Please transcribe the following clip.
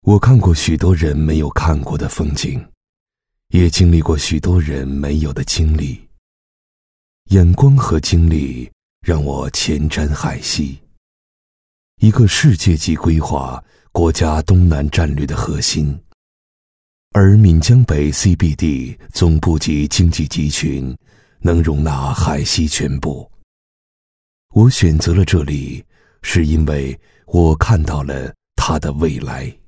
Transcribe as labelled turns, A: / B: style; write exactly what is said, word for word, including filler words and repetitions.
A: 我看过许多人没有看过的风景，也经历过许多人没有的经历。眼光和经历让我前瞻海西，一个世界级规划国家东南战略的核心。而闽江北 C B D 总部级经济集群能容纳海西全部。我选择了这里，是因为我看到了它的未来。